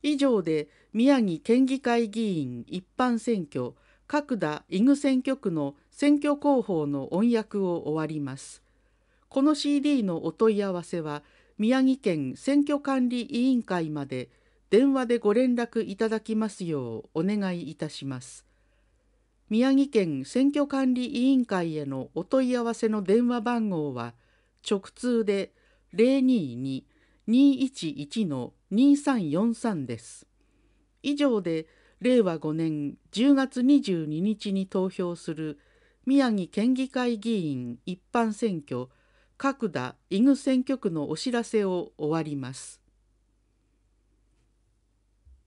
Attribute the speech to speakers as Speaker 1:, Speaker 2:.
Speaker 1: 以上で宮城県議会議員一般選挙角田伊具選挙区の選挙広報の音訳を終わります。この CD のお問い合わせは宮城県選挙管理委員会まで電話でご連絡いただきますようお願いいたします。宮城県選挙管理委員会へのお問い合わせの電話番号は直通で022-211-2343です。以上で令和5年10月22日に投票する宮城県議会議員一般選挙角田伊具選挙区のお知らせを終わります。